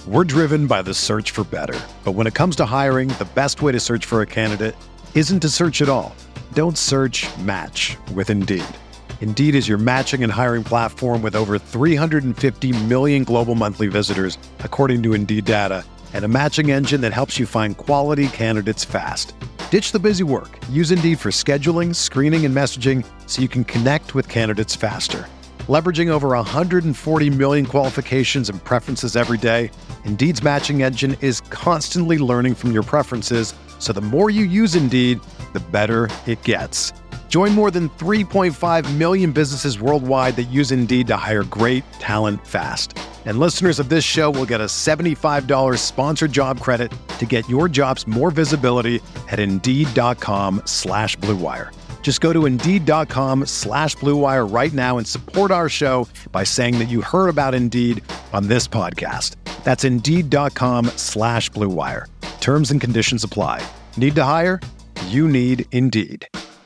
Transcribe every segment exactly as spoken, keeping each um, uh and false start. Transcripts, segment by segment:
We're driven by the search for better. But when it comes to hiring, the best way to search for a candidate isn't to search at all. Don't search, match with Indeed. Indeed is your matching and hiring platform with over three hundred fifty million global monthly visitors, according to Indeed data, and a matching engine that helps you find quality candidates fast. Ditch the busy work. Use Indeed for scheduling, screening, and messaging so you can connect with candidates faster. Leveraging over one hundred forty million qualifications and preferences every day, Indeed's matching engine is constantly learning from your preferences, so the more you use Indeed, the better it gets. Join more than three point five million businesses worldwide that use Indeed to hire great talent fast. And listeners of this show will get a seventy-five dollars sponsored job credit to get your jobs more visibility at Indeed.com slash Blue Wire. Just go to Indeed.com slash Blue Wire right now and support our show by saying that you heard about Indeed on this podcast. That's Indeed.com slash Blue Wire. Terms and conditions apply. Need to hire? You need Indeed.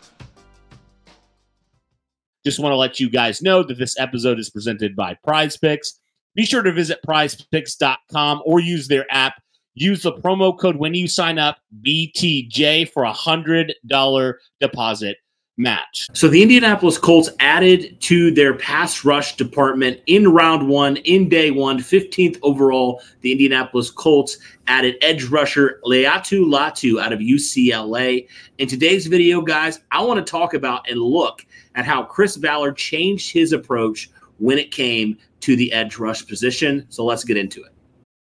Just want to let you guys know that this episode is presented by Prize Picks. Be sure to visit prize picks dot com or use their app. Use the promo code when you sign up, B T J, for a one hundred dollars deposit match. So the Indianapolis Colts added to their pass rush department in round one, in day one, fifteenth overall. The Indianapolis Colts added edge rusher Laiatu Latu out of U C L A. In today's video, guys, I want to talk about and look at how Chris Ballard changed his approach when it came to the edge rush position. So let's get into it.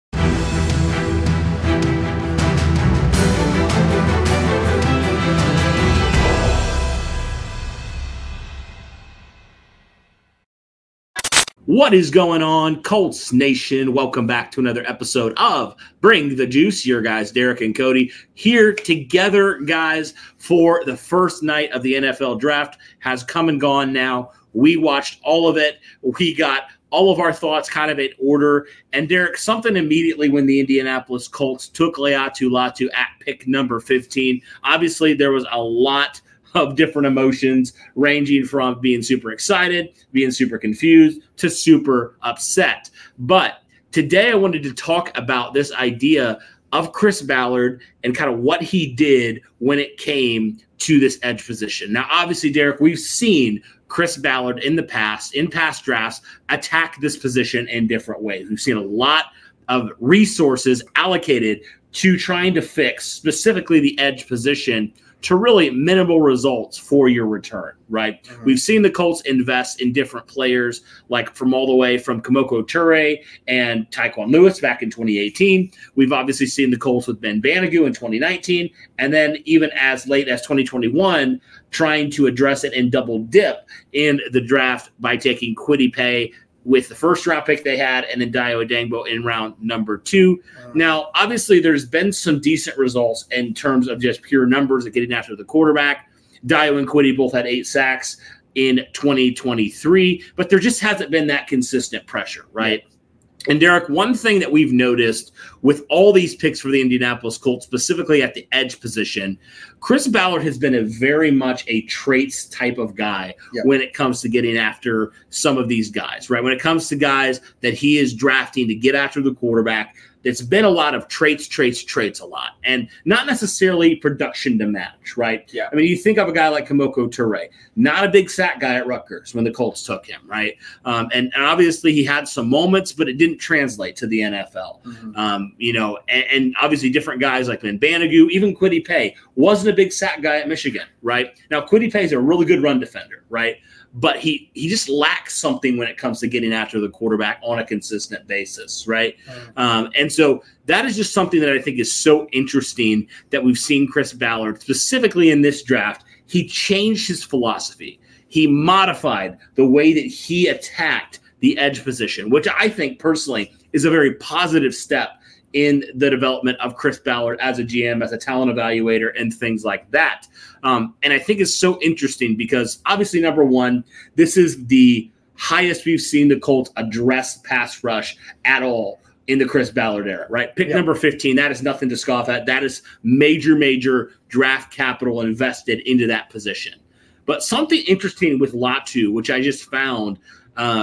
What is going on, Colts Nation? Welcome back to another episode of Bring the Juice. Your guys, Derek and Cody, here together, guys, for the first night of the N F L draft. Has come and gone now. We watched all of it. We got all of our thoughts kind of in order. And Derek, something immediately when the Indianapolis Colts took Laiatu Latu at pick number fifteen. Obviously, there was a lot of different emotions, ranging from being super excited, being super confused, to super upset. But today I wanted to talk about this idea of Chris Ballard and kind of what he did when it came to this edge position. Now, obviously, Derek, we've seen Chris Ballard in the past, in past drafts, attack this position in different ways. We've seen a lot of resources allocated to trying to fix specifically the edge position to really minimal results for your return, right? Mm-hmm. We've seen the Colts invest in different players, like from all the way from Kemoko Turay and Tyquan Lewis back in twenty eighteen. We've obviously seen the Colts with Ben Banogu in twenty nineteen, and then even as late as twenty twenty-one, trying to address it and double dip in the draft by taking Kwity Paye with the first round pick they had, and then Dayo Odeyingbo in round number two. Uh, now, obviously, there's been some decent results in terms of just pure numbers of getting after the quarterback. Dayo and Kwity both had eight sacks in twenty twenty-three, but there just hasn't been that consistent pressure, right? Yeah. And Derek, one thing that we've noticed with all these picks for the Indianapolis Colts, specifically at the edge position, Chris Ballard has been a very much a traits type of guy yep. when it comes to getting after some of these guys, right? When it comes to guys that he is drafting to get after the quarterback, it's been a lot of traits, traits, traits a lot, and not necessarily production to match, right? Yeah. I mean, you think of a guy like Kemoko Turay, not a big sack guy at Rutgers when the Colts took him, right? Um, and, and obviously he had some moments, but it didn't translate to the N F L. Mm-hmm. Um, you know, and, and obviously different guys like Ben Banogu, even Kwity Paye wasn't a big sack guy at Michigan, right? Now, Kwity Paye is a really good run defender, right? But he he just lacks something when it comes to getting after the quarterback on a consistent basis, right? Mm-hmm. Um, and so that is just something that I think is so interesting that we've seen Chris Ballard, specifically in this draft. He changed his philosophy. He modified the way that he attacked the edge position, which I think personally is a very positive step in the development of Chris Ballard as a G M, as a talent evaluator, and things like that. Um, and I think it's so interesting because obviously, number one, this is the highest we've seen the Colts address pass rush at all in the Chris Ballard era, right? Pick yep. number fifteen, that is nothing to scoff at. That is major, major draft capital invested into that position. But something interesting with Latu, which I just found uh,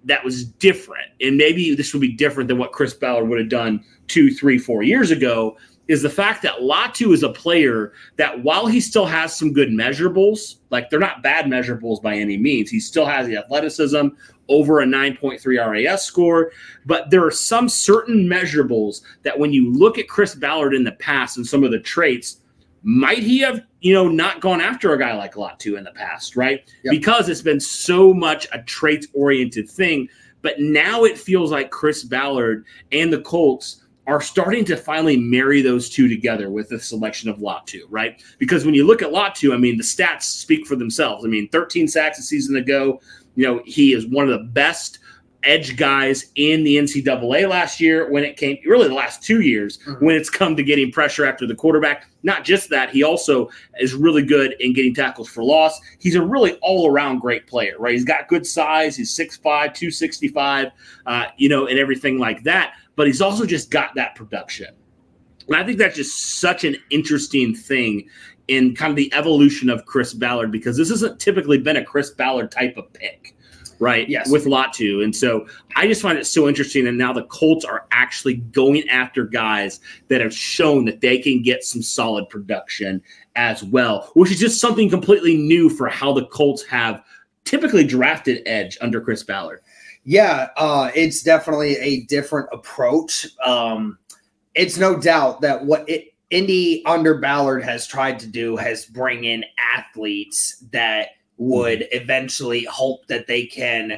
that was different, and maybe this would be different than what Chris Ballard would have done two, three, four years ago, is the fact that Latu is a player that while he still has some good measurables, like they're not bad measurables by any means, he still has the athleticism, over a nine point three R A S score, but there are some certain measurables that when you look at Chris Ballard in the past and some of the traits, might he have, you know, not gone after a guy like Latu in the past, right? Yep. Because it's been so much a traits-oriented thing, but now it feels like Chris Ballard and the Colts are starting to finally marry those two together with the selection of Latu, right? Because when you look at Latu, I mean, the stats speak for themselves. I mean, thirteen sacks a season ago. You know, he is one of the best edge guys in the N C double A last year when it came, really the last two years, mm-hmm. when it's come to getting pressure after the quarterback. Not just that, he also is really good in getting tackles for loss. He's a really all-around great player, right? He's got good size. He's six five, two sixty-five, uh, you know, and everything like that. But he's also just got that production. And I think that's just such an interesting thing in kind of the evolution of Chris Ballard, because this hasn't typically been a Chris Ballard type of pick, right? Yes. With Latu. And so I just find it so interesting. And now the Colts are actually going after guys that have shown that they can get some solid production as well, which is just something completely new for how the Colts have typically drafted edge under Chris Ballard. Yeah, uh, it's definitely a different approach. Um, it's no doubt that what it, Indy under Ballard has tried to do has bring in athletes that would eventually hope that they can.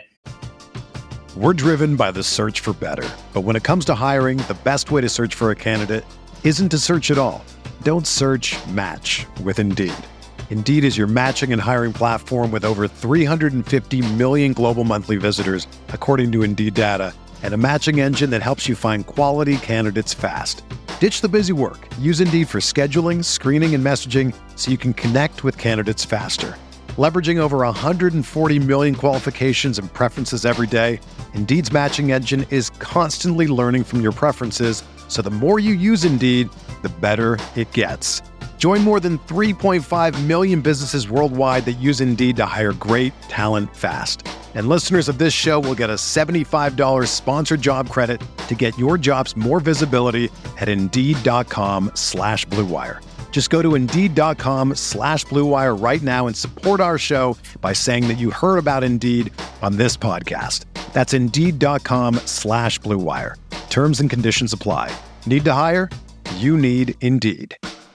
We're driven by the search for better. But when it comes to hiring, the best way to search for a candidate isn't to search at all. Don't search, match with Indeed. Indeed is your matching and hiring platform with over three hundred fifty million global monthly visitors, according to Indeed data, and a matching engine that helps you find quality candidates fast. Ditch the busy work. Use Indeed for scheduling, screening, and messaging so you can connect with candidates faster. Leveraging over one hundred forty million qualifications and preferences every day, Indeed's matching engine is constantly learning from your preferences, so the more you use Indeed, the better it gets. Join more than three point five million businesses worldwide that use Indeed to hire great talent fast. And listeners of this show will get a seventy-five dollars sponsored job credit to get your jobs more visibility at Indeed.com slash Blue Wire. Just go to Indeed.com slash Blue Wire right now and support our show by saying that you heard about Indeed on this podcast. That's Indeed.com slash Blue Wire. Terms and conditions apply. Need to hire? You need Indeed.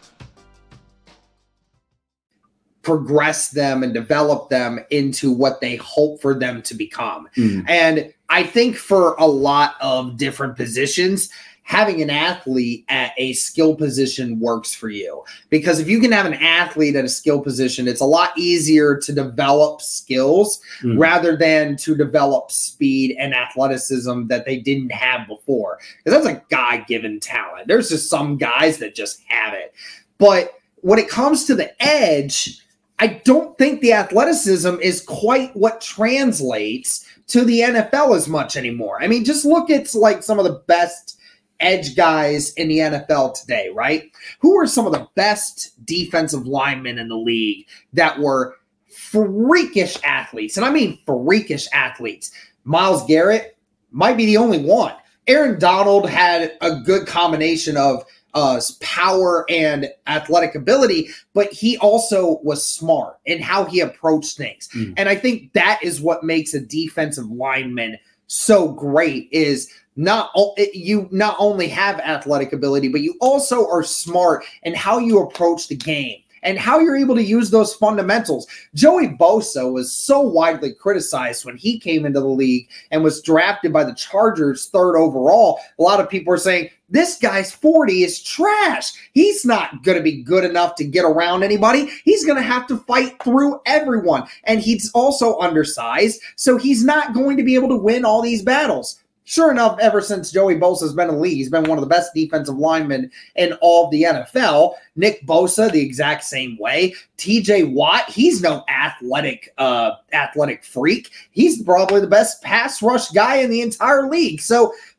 Progress them and develop them into what they hope for them to become. Mm. And I think for a lot of different positions, having an athlete at a skill position works for you. Because if you can have an athlete at a skill position, it's a lot easier to develop skills mm. rather than to develop speed and athleticism that they didn't have before. Because that's a God-given talent. There's just some guys that just have it. But when it comes to the edge, I don't think the athleticism is quite what translates to the N F L as much anymore. I mean, just look at like some of the best edge guys in the N F L today, right? Who are some of the best defensive linemen in the league that were freakish athletes? And I mean freakish athletes. Myles Garrett might be the only one. Aaron Donald had a good combination of Uh, power and athletic ability, but he also was smart in how he approached things. Mm. And I think that is what makes a defensive lineman so great is not you not only have athletic ability, but you also are smart in how you approach the game and how you're able to use those fundamentals. Joey Bosa was so widely criticized when he came into the league and was drafted by the Chargers third overall. A lot of people are saying, this guy's forty is trash. He's not going to be good enough to get around anybody. He's going to have to fight through everyone. And he's also undersized, so he's not going to be able to win all these battles. Sure enough, ever since Joey Bosa's been in the league, he's been one of the best defensive linemen in all of the N F L. Nick Bosa, the exact same way. T J Watt, he's no athletic uh, athletic freak. He's probably the best pass rush guy in the entire league. So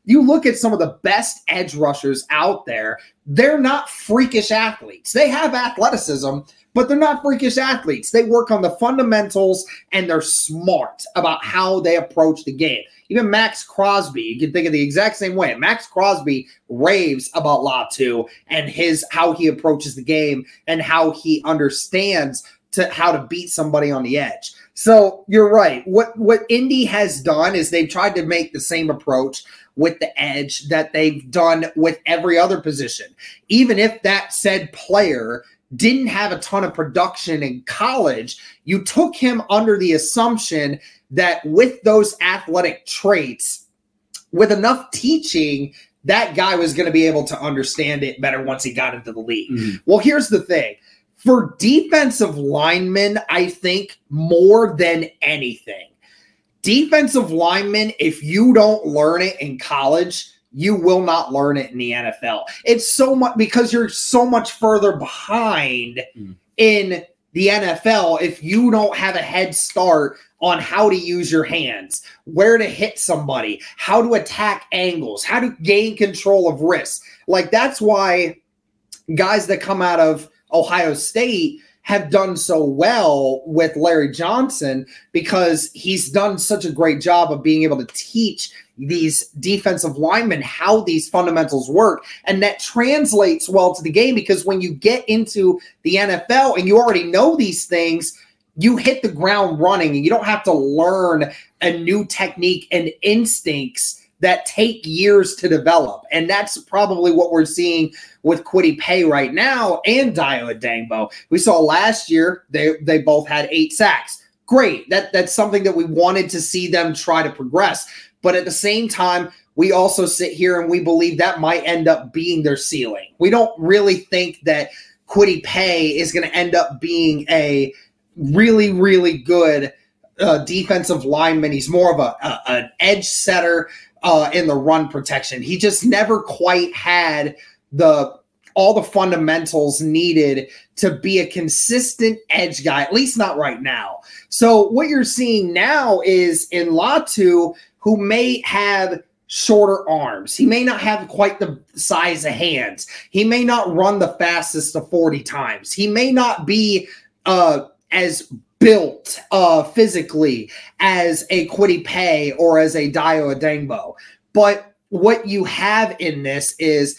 You look at some of the best edge rushers out there, they're not freakish athletes. They have athleticism, but they're not freakish athletes. They work on the fundamentals, and they're smart about how they approach the game. Even Max Crosby, you can think of the exact same way. Max Crosby raves about Latu and his how he approaches the game and how he understands to how to beat somebody on the edge. So you're right. What what Indy has done is they've tried to make the same approach with the edge that they've done with every other position. Even if that said player didn't have a ton of production in college, you took him under the assumption that with those athletic traits, with enough teaching, that guy was going to be able to understand it better once he got into the league. Mm-hmm. Well, here's the thing. For defensive linemen, I think more than anything, defensive linemen, if you don't learn it in college, you will not learn it in the N F L. It's so much because you're so much further behind mm. in the N F L if you don't have a head start on how to use your hands, where to hit somebody, how to attack angles, how to gain control of wrists. Like, that's why guys that come out of Ohio State have done so well with Larry Johnson, because he's done such a great job of being able to teach these defensive linemen how these fundamentals work. And that translates well to the game, because when you get into the N F L and you already know these things, you hit the ground running and you don't have to learn a new technique and instincts that take years to develop. And that's probably what we're seeing with Kwity Paye right now and Dayo Odeyingbo. We saw last year, they, they both had eight sacks. Great. That, that's something that we wanted to see them try to progress. But at the same time, we also sit here and we believe that might end up being their ceiling. We don't really think that Kwity Paye is going to end up being a really, really good uh, defensive lineman. He's more of a, a an edge setter uh, in the run protection. He just never quite had the all the fundamentals needed to be a consistent edge guy, at least not right now. So what you're seeing now is in Latu, who may have shorter arms. He may not have quite the size of hands. He may not run the fastest of forty times. He may not be uh, as built uh, physically as a Kwity Paye or as a Dayo Odeyingbo. But what you have in this is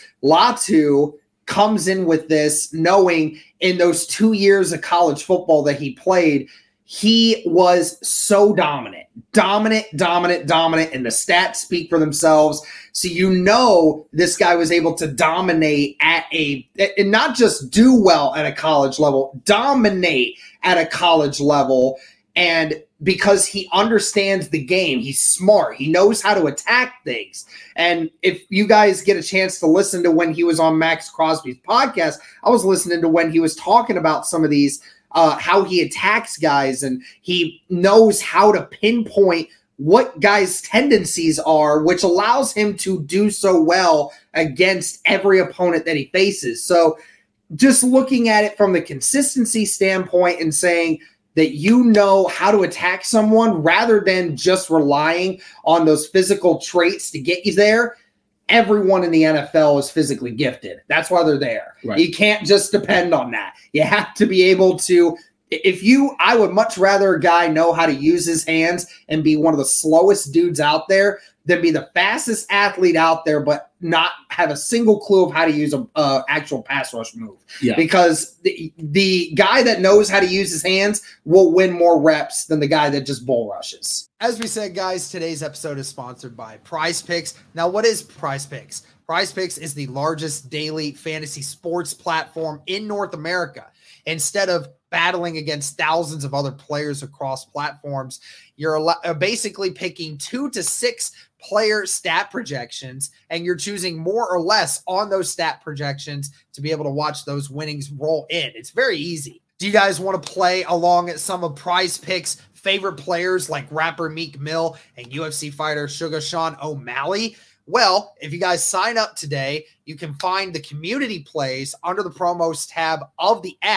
Latu comes in with this knowing in those two years of college football that he played, he was so dominant, dominant, dominant, dominant, and the stats speak for themselves. So you know this guy was able to dominate at a, and not just do well at a college level, dominate at a college level. And because he understands the game, he's smart, he knows how to attack things. And if you guys get a chance to listen to when he was on Max Crosby's podcast, I was listening to when he was talking about some of these Uh, how he attacks guys, and he knows how to pinpoint what guys' tendencies are, which allows him to do so well against every opponent that he faces. So just looking at it from the consistency standpoint and saying that you know how to attack someone rather than just relying on those physical traits to get you there. Everyone in the N F L is physically gifted. That's why they're there. Right. You can't just depend on that. You have to be able to, if you, I would much rather a guy know how to use his hands and be one of the slowest dudes out there than be the fastest athlete out there, but not have a single clue of how to use a uh, actual pass rush move. Yeah. Because the, the guy that knows how to use his hands will win more reps than the guy that just bull rushes. As we said, guys, today's episode is sponsored by Prize Picks. Now, what is Prize Picks? Prize Picks is the largest daily fantasy sports platform in North America. Instead of battling against thousands of other players across platforms, you're basically picking two to six player stat projections, and you're choosing more or less on those stat projections to be able to watch those winnings roll in. It's very easy. Do you guys want to play along at some of Prize Picks' favorite players like rapper Meek Mill and U F C fighter Sugar Sean O'Malley? Well, if you guys sign up today, you can find the community plays under the promos tab of the app.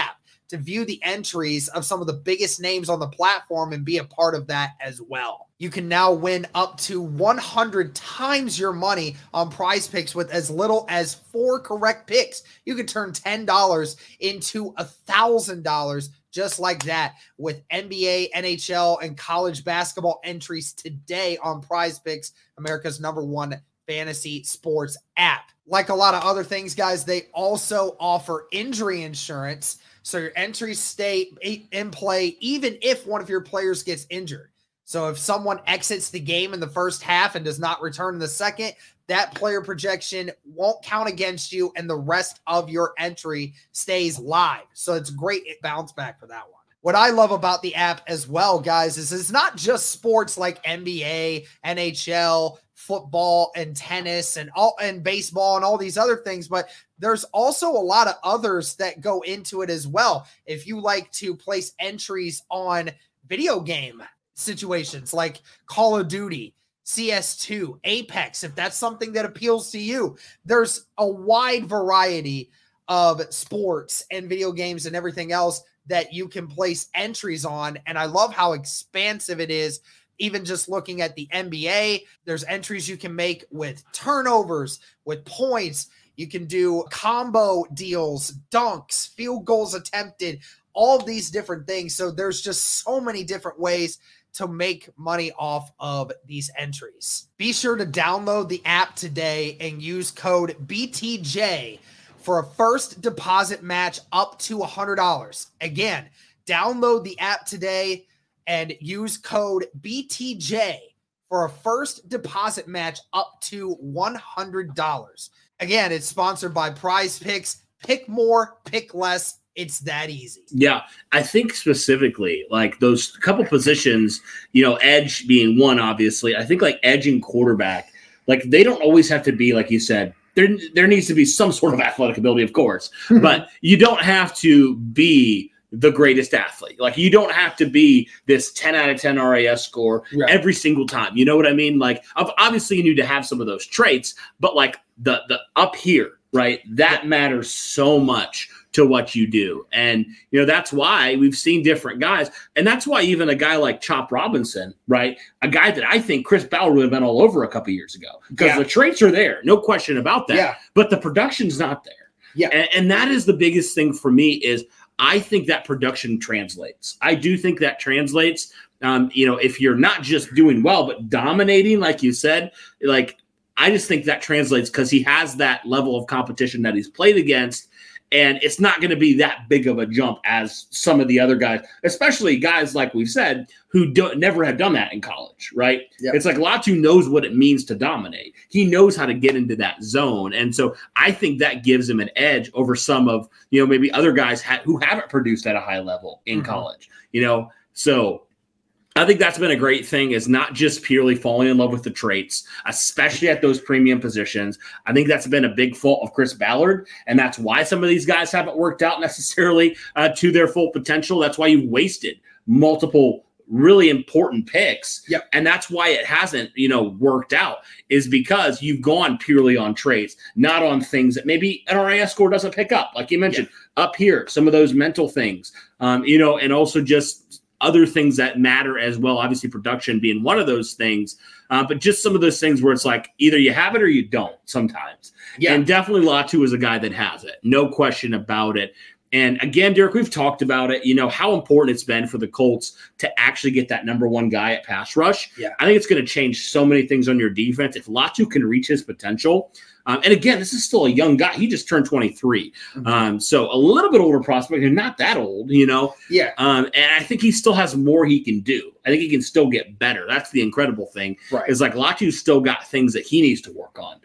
to view the entries of some of the biggest names on the platform and be a part of that as well. You can now win up to one hundred times your money on Prize Picks with as little as four correct picks. You can turn ten dollars into one thousand dollars just like that with N B A, N H L, and college basketball entries today on Prize Picks, America's number one fantasy sports app. Like a lot of other things, guys, they also offer injury insurance, so your entries stay in play even if one of your players gets injured. So if someone exits the game in the first half and does not return in the second, that player projection won't count against you and the rest of your entry stays live. So it's great bounce back for that one. What I love about the app as well, guys, is it's not just sports like N B A, N H L, football and tennis and all and baseball and all these other things, but there's also a lot of others that go into it as well. If you like to place entries on video game situations like Call of Duty, C S two, Apex, if that's something that appeals to you, there's a wide variety of sports and video games and everything else that you can place entries on. And I love how expansive it is. Even just looking at the N B A, there's entries you can make with turnovers, with points. You can do combo deals, dunks, field goals attempted, all these different things. So there's just so many different ways to make money off of these entries. Be sure to download the app today and use code B T J for a first deposit match up to one hundred dollars. Again, download the app today and use code B T J for a first deposit match up to one hundred dollars. Again, it's sponsored by Prize Picks. Pick more, pick less. It's that easy. Yeah, I think specifically like those couple positions, you know, edge being one, obviously. I think like edge and quarterback, like they don't always have to be, like you said, there, there needs to be some sort of athletic ability, of course, but you don't have to be the greatest athlete. Like you don't have to be this ten out of ten R A S score right. every single time. You know what I mean? Like obviously you need to have some of those traits, but like the, the up here, right? That yeah. matters so much to what you do. And, you know, that's why we've seen different guys. And that's why even a guy like Chop Robinson, right? A guy that I think Chris Ballard would have been all over a couple years ago because yeah. the traits are there. No question about that. Yeah. But the production's not there. Yeah. And, and that is the biggest thing for me is I think that production translates. I do think that translates. Um, you know, if you're not just doing well, but dominating, like you said, like I just think that translates because he has that level of competition that he's played against. And it's not going to be that big of a jump as some of the other guys, especially guys like we've said, who don't, never have done that in college, right? Yep. It's like Latu knows what it means to dominate. He knows how to get into that zone. And so I think that gives him an edge over some of, you know, maybe other guys ha- who haven't produced at a high level in mm-hmm. college, you know? So I think that's been a great thing is not just purely falling in love with the traits, especially at those premium positions. I think that's been a big fault of Chris Ballard, and that's why some of these guys haven't worked out necessarily uh, to their full potential. That's why you wasted multiple really important picks. Yep. And that's why it hasn't, you know, worked out is because you've gone purely on traits, not on things that maybe an R A S score doesn't pick up. Like you mentioned, yeah. up here, some of those mental things, um, you know, and also just other things that matter as well, obviously production being one of those things, uh, but just some of those things where it's like either you have it or you don't sometimes. Yeah. And definitely Latu is a guy that has it. No question about it. And again, Derek, we've talked about it, you know, how important it's been for the Colts to actually get that number one guy at pass rush. Yeah. I think it's going to change so many things on your defense. If Latu can reach his potential, Um, and again, this is still a young guy. He just turned twenty-three. Mm-hmm. Um, so a little bit older prospect and not that old, you know? Yeah. Um, and I think he still has more he can do. I think he can still get better. That's the incredible thing. Right. Is like Latu's still got things that he needs to work on.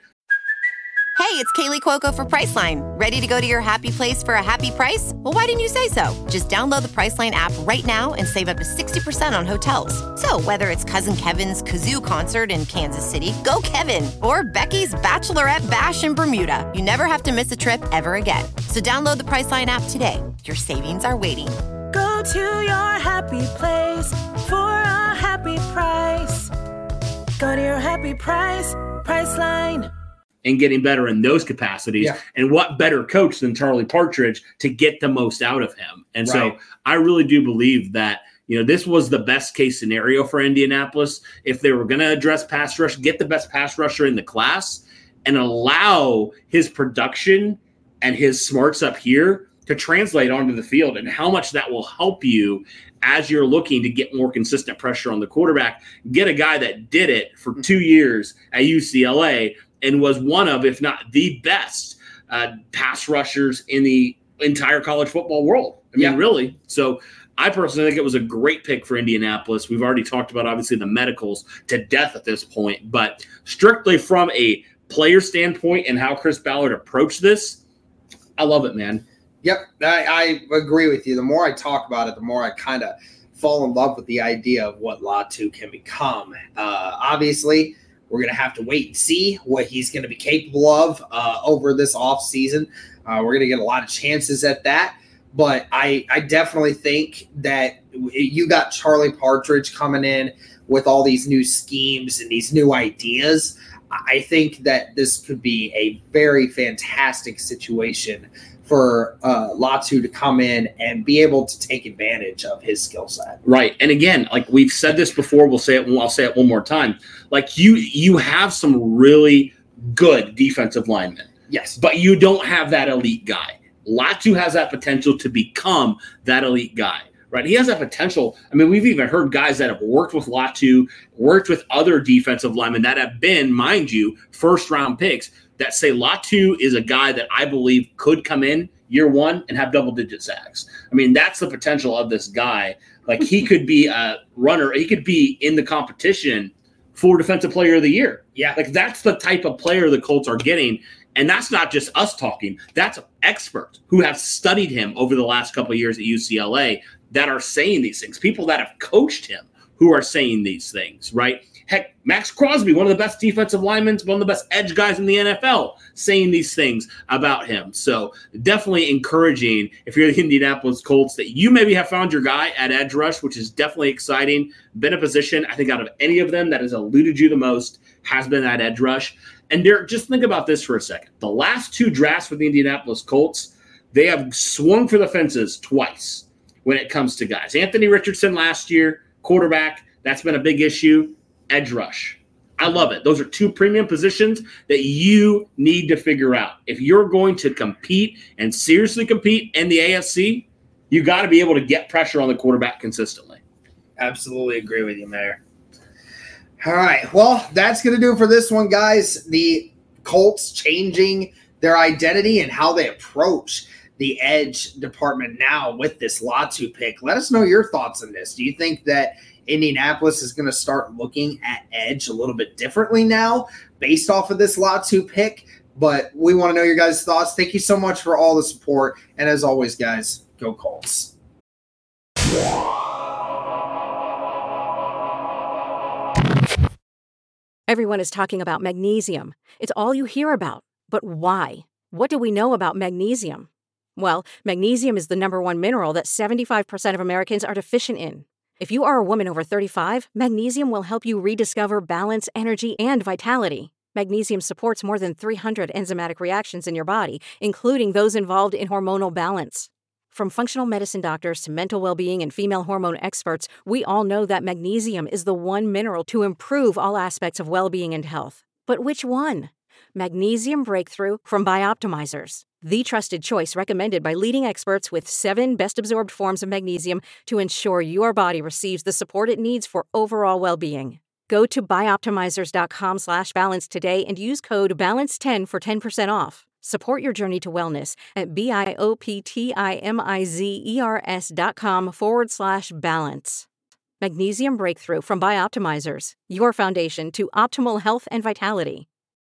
Hey, it's Kaylee Cuoco for Priceline. Ready to go to your happy place for a happy price? Well, why didn't you say so? Just download the Priceline app right now and save up to sixty percent on hotels. So whether it's Cousin Kevin's Kazoo Concert in Kansas City, go Kevin, or Becky's Bachelorette Bash in Bermuda, you never have to miss a trip ever again. So download the Priceline app today. Your savings are waiting. Go to your happy place for a happy price. Go to your happy price, Priceline. and getting better in those capacities. Yeah. And what better coach than Charlie Partridge to get the most out of him? And Right. so I really do believe that, you know, this was the best case scenario for Indianapolis. If they were going to address pass rush, get the best pass rusher in the class and allow his production and his smarts up here to translate onto the field, and how much that will help you as you're looking to get more consistent pressure on the quarterback. Get a guy that did it for two years at U C L A and was one of, if not the best uh, pass rushers in the entire college football world. I mean, Yeah. really. So I personally think it was a great pick for Indianapolis. We've already talked about, obviously, the medicals to death at this point, but strictly from a player standpoint and how Chris Ballard approached this, I love it, man. Yep, I, I agree with you. The more I talk about it, the more I kind of fall in love with the idea of what Latu can become. Uh, obviously, we're going to have to wait and see what he's going to be capable of uh, over this offseason. Uh, we're going to get a lot of chances at that. But I, I definitely think that you got Charlie Partridge coming in with all these new schemes and these new ideas. I think that this could be a very fantastic situation for uh, Latu to come in and be able to take advantage of his skill set. Right. And again, like we've said this before, we'll say it, I'll say it one more time. Like you, you have some really good defensive linemen. Yes. But you don't have that elite guy. Latu has that potential to become that elite guy, right? He has that potential. I mean, we've even heard guys that have worked with Latu, worked with other defensive linemen that have been, mind you, first round picks that say Latu is a guy that I believe could come in year one and have double digit sacks. I mean, that's the potential of this guy. Like he could be a runner. He could be in the competition for defensive player of the year. Yeah. Like that's the type of player the Colts are getting. And that's not just us talking. That's experts who have studied him over the last couple of years at U C L A that are saying these things. People that have coached him who are saying these things, right? Heck, Max Crosby, one of the best defensive linemen, one of the best edge guys in the N F L, saying these things about him. So definitely encouraging if you're the Indianapolis Colts that you maybe have found your guy at edge rush, which is definitely exciting. Been a position, I think, out of any of them that has eluded you the most has been that edge rush. And Derek, just think about this for a second. The last two drafts for the Indianapolis Colts, they have swung for the fences twice when it comes to guys. Anthony Richardson last year, quarterback, that's been a big issue. Edge rush. I love it. Those are two premium positions that you need to figure out. If you're going to compete and seriously compete in the A F C, you got to be able to get pressure on the quarterback consistently. Absolutely agree with you, Mayor. All right. Well, that's going to do it for this one, guys. The Colts changing their identity and how they approach the edge department now with this Latu pick. Let us know your thoughts on this. Do you think that Indianapolis is going to start looking at edge a little bit differently now based off of this Latu pick? But we want to know your guys' thoughts. Thank you so much for all the support. And as always, guys, go Colts. Everyone is talking about magnesium. It's all you hear about. But why? What do we know about magnesium? Well, magnesium is the number one mineral that seventy-five percent of Americans are deficient in. If you are a woman over thirty-five, magnesium will help you rediscover balance, energy, and vitality. Magnesium supports more than three hundred enzymatic reactions in your body, including those involved in hormonal balance. From functional medicine doctors to mental well-being and female hormone experts, we all know that magnesium is the one mineral to improve all aspects of well-being and health. But which one? Magnesium Breakthrough from Bioptimizers, the trusted choice recommended by leading experts with seven best-absorbed forms of magnesium to ensure your body receives the support it needs for overall well-being. Go to bioptimizers.com slash balance today and use code balance ten for ten percent off. Support your journey to wellness at B-I-O-P-T-I-M-I-Z-E-R-S dot com forward slash balance. Magnesium Breakthrough from Bioptimizers, your foundation to optimal health and vitality.